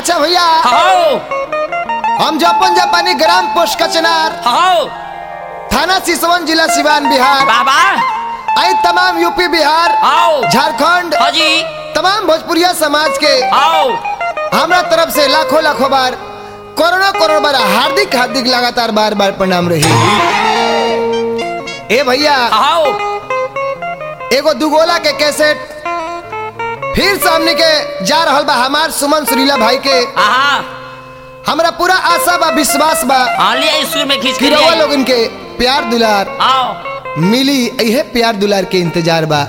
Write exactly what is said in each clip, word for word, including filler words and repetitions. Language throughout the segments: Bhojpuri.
अच्छा भैया हाओ हम जपन जापानी ग्राम पोस्ट कचनार हाओ थाना सिसवन जिला सिवान बिहार बाबा आई तमाम यूपी बिहार आओ झारखंड हाजी तमाम भोजपुरिया समाज के आओ हमरा तरफ से लाखों लाखों बार करोड़ों करोड़ बार हार्दिक हार्दिक लगातार बार बार प्रणाम रही। ए भैया आओ एगो दुगोला के कैसेट फिर सामने के जा रहल बा हमार सुमन सुरीला भाई के। आहा हमरा पूरा आशा बा विश्वास बा हाँ लिया स्कूल में खींच के रउआ लोगन के प्यार दुलार आओ मिली यही प्यार दुलार के इंतजार बा।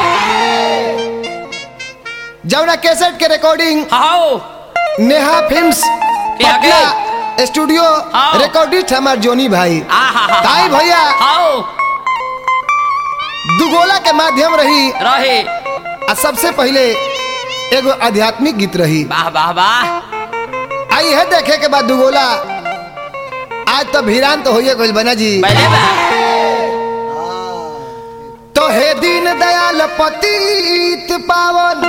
जौना कैसेट के रिकॉर्डिंग आओ नेहा फिल्म्स क्या पटना स्टूडियो हाँ। रिकॉर्डिस्ट हमार जोनी भाई आहा ताई भैया आओ दुगोला के माध्यम रही रहे आ सबसे पहले एगो आध्यात्मिक गीत रही। वाह वाह वाह आई है देखे के बाद दुगोला आज तो भिरान तो होइए गइल बना जी। पहले बा तो हे दीन दयाल पतित पावन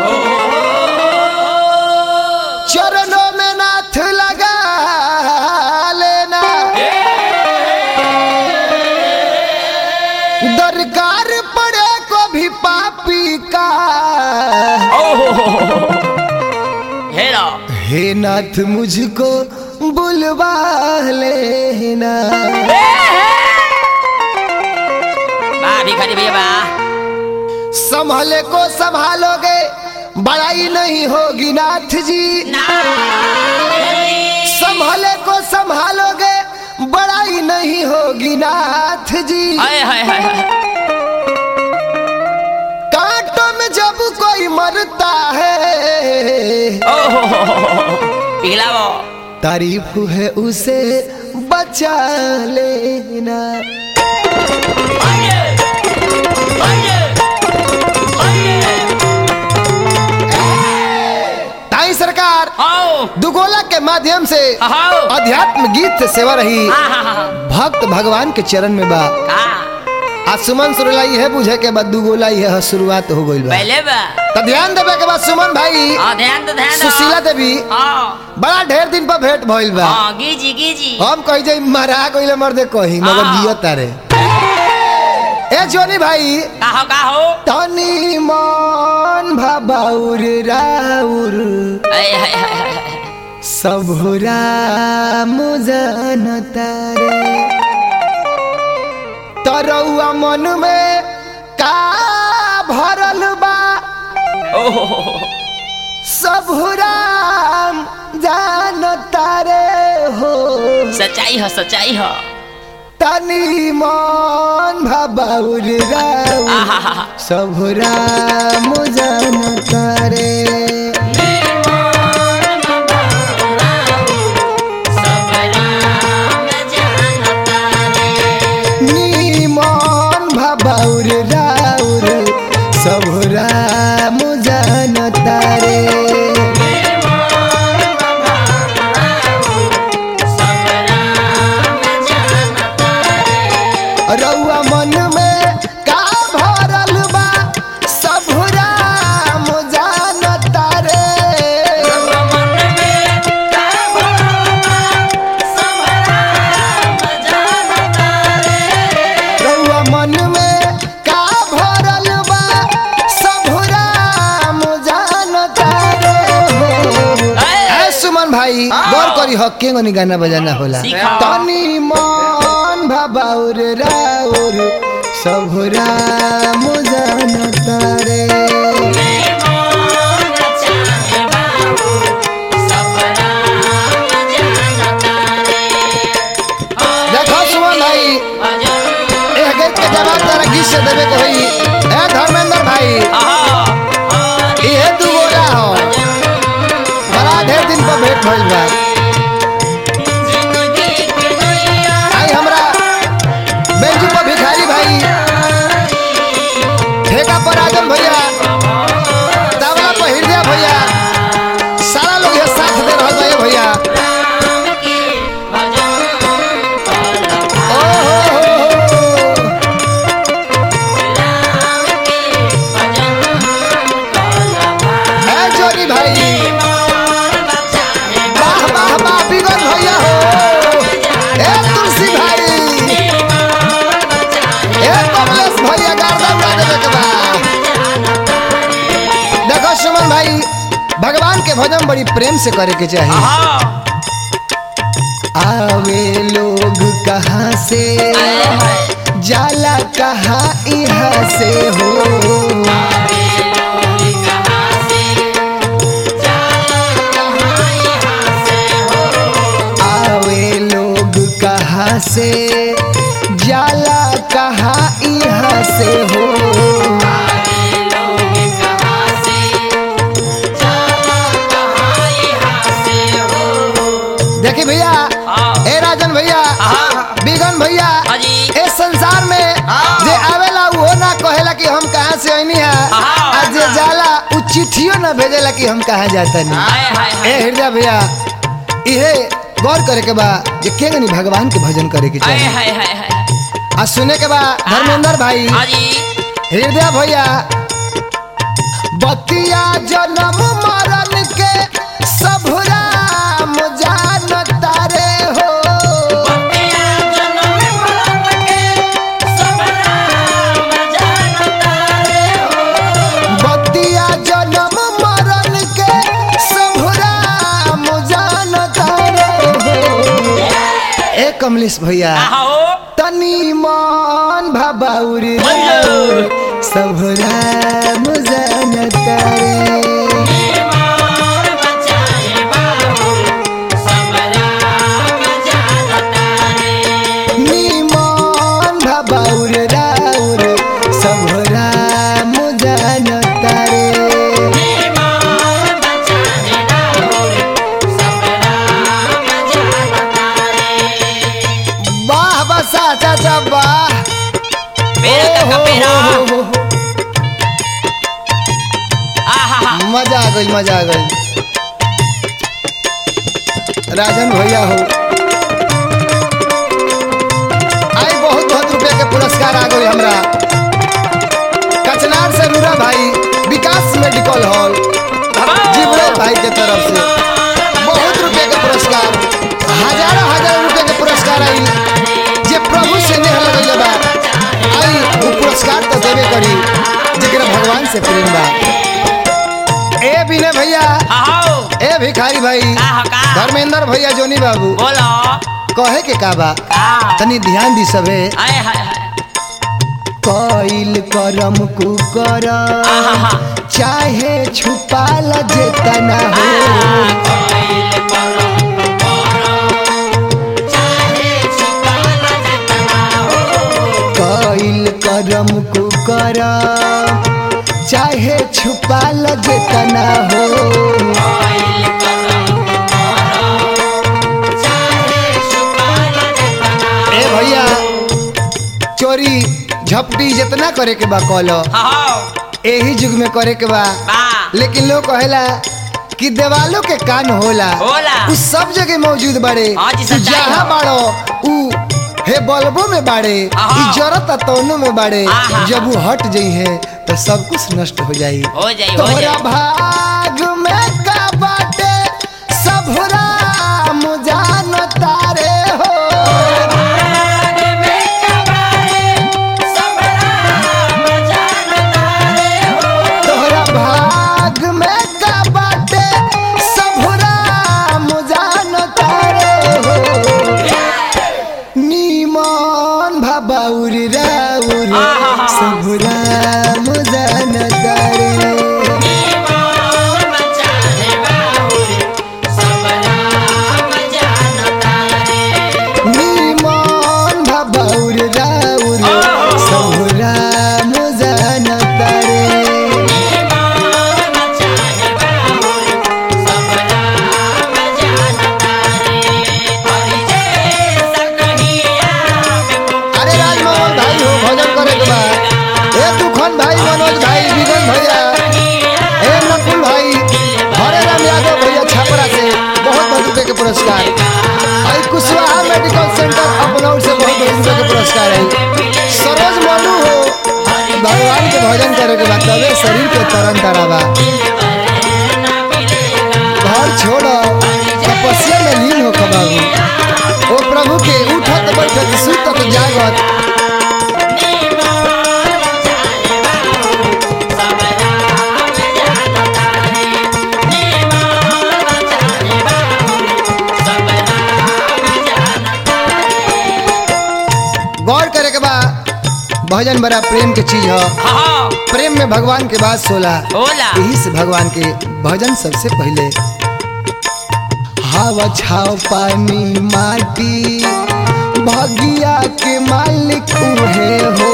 चरणों में नाथ लगा लेना दरकार पड़े को भी पापी का हेरा हे नाथ मुझको बुलवा लेना। वाह भिखारी भैया वाह संभले को संभालोगे बड़ाई नहीं होगी नाथ जी। संभले को संभालोगे बड़ाई नहीं होगी नाथ जी। हाय हाय हाय हाय कांटों में जब कोई मरता है पिघलाओ तारीफ है उसे बचा लेना। ताई सरकार आओ दुगोला के माध्यम से आओ अध्यात्म गीत से सेवा रही आहा भक्त भगवान के चरण में बा। का आज सुमन सुरला है बुझे के बाद दुगोला है शुरुआत हो गई बा। पहले बा तो ध्यान देवे के बाद सुमन भाई हाँ ध्यान दो ध्यान दो सुशीला देवी हाँ बड़ा ढेर दिन पर भेंट भइल बा। हाँ गीजी गीजी हम कही जाई मरा गइले मर्दे कही मगर हाँ। जियो तारे। ए जोनी भाई काहो काहो तनी मन भबाउर राउर हाय हाय हाय हाय सबुरा मुजन तारे तरौआ मन में का भरल बा सबुरा जान तारे हो सच्चाई है सच्चाई है तनी मन भबाउर राउर आहा सबुरा मुजन तारे नीमन भबाउर राउर सबुरा मुजन तारे रउआ मन में का भरल बा सबुरा मुजन तारे रउआ मन में का भरल बा सबुरा मुजन तारे ए सुमन भाई गौर करी हक्के गनी गाना बजाना होला सीखा। तनी मन भबाउर राउर सबुरा मुजन तारे देखो सुमन भाई ए गीत के जवाब तारा गीत से देवे के होई। ए धर्मेंद्र भाई ये दुगोला हो बड़ा ढेर दिन पर भेंट भइल बा। आई हमरा बेंजू पर भिखारी भाई ठेका पर आजम भैया भगवान के भजन बड़ी प्रेम से करे के चाहिए। हाँ आवे लोग कहाँ से जाला कहाँ यहाँ से हो। आवे लोग कहाँ से जाला कहाँ यहाँ से हो। देखिए भैया, ए राजन भैया, बिगन भैया, इस संसार में जे आवेला वो ना कहेला कि हम कहाँ से आईनी है, आ जे जाला उ चिट्ठियों ना भेजेला कि हम कहाँ जाता नहीं। ए हृदय भैया, इहे गौर करे के बा जे केगनी भगवान के भजन करे के चाहिए। आ सुने के बा धर्मेंद्र भाई, हृदय भैया, बतिया जन्म मरण के सब राम जानता रे हो। बतिया जन्म मरण के सब राम जानता रे हो। ए कमलेश भैया, तनी मन भबाउर सब राम जानता रे। नीमन भबाउर राउर सब राम जानता रे। वाह बसा चाचा वाह, मजा आ गई मजा आ गई। राजन भैया हो, आई बहुत बहुत रुपए के पुरस्कार आ गई हमरा। कचनार से नूरा भाई, विकास मेडिकल हॉल, जीवराज भाई के तरफ से बहुत रुपए के पुरस्कार, हजारों हजारों रुपए के पुरस्कार आई। जे प्रभु से नेह लगल बा आई वो पुरस्कार तो देवे करी, जेकरा भगवान से प्रेम बा। ए बिने भैया, ए भिखारी भाई, धर्मेंद्र भैया, जोनी बाबू, कहे के का बा तनी ध्यान दी सबे। कइल करम कु कर चाहे छुपाल जेतना हो। कइल करम कु कर चाहे छुपाल जेतना हो। ए भैया, चोरी झपटी जितना करे के बा कलो, यही युग में करे के बा। लेकिन लोग कहेला कि देवालों के कान होला, उ सब जगह मौजूद बड़े। जहाँ बाड़ो उ हे बल्बों में बाड़े, जरत तौनों में बाड़े। जब वो हट जाई है तो सब कुछ नष्ट हो जाई। तोहरा भाग में का बाटे सब राम जानता रे हो। तोहरा भाग में का बाटे सब राम जानता रे हो। नीमन भबाउर राउर सब राम जानता रे। नीमन भबाउर राउर सब राम जानता रे। अरे राजमोहन भाई हो, भजन करे के बा। ए तूफान भाई, मनोज भाई, बिगन भैया, ए नकुल भाई, हरे राम यादव भैया छपरा से बहुत बहुत रुपए के पुरस्कार। आई कुशवाहा मेडिकल सेंटर अपनौर से बहुत बहुत रुपए के पुरस्कार है। सरोज मनु हो, भगवान के भजन करे के बाद तबे शरीर के तरन तरावा। घर छोड़ो, तपस्या में लीन हो बाबू। ओ प्रभु के उठत बैठत सुतत जागत भजन बड़ा प्रेम के चीज है। हाँ प्रेम में भगवान के बात सोला होला यही से भगवान के भजन सबसे पहले। हवा छाव पानी माटी भगिया के मालिक उहे हो।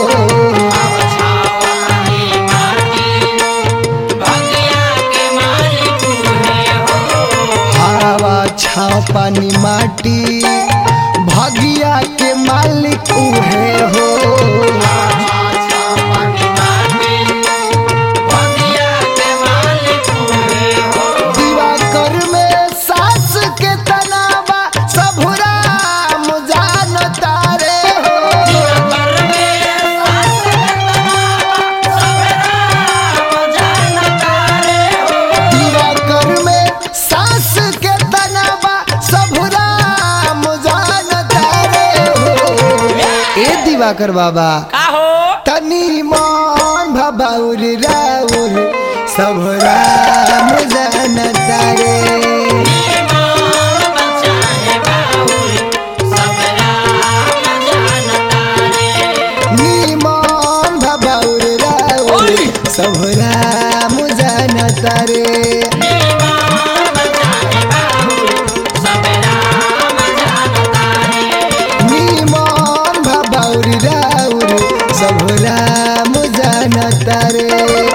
हवा छाव पानी माटी भगिया के मालिक उहे हो। दिवाकर में सास के तनावा सबुरा मुजान तारे हो। दिवाकर में सास के तनावा सबुरा मुजान तारे हो। ए दिवाकर बाबा का हो तनी मन भबाउर राउर सबरा मुजान तारे। नीमन भबाउर राउर सबरा मुजान तारे। नीमन भबाउर राउर सबरा मुजान तारे।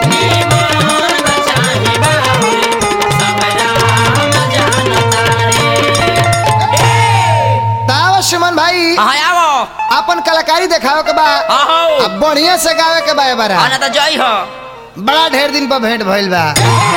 तावा सुमन भाई हाँ आवो अपन कलाकारी देखावे के बा हाँ अब बढ़िया से गावे के बा। ए बारा ना तो जय हो बड़ा ढेर दिन पर भेंट भइल बा।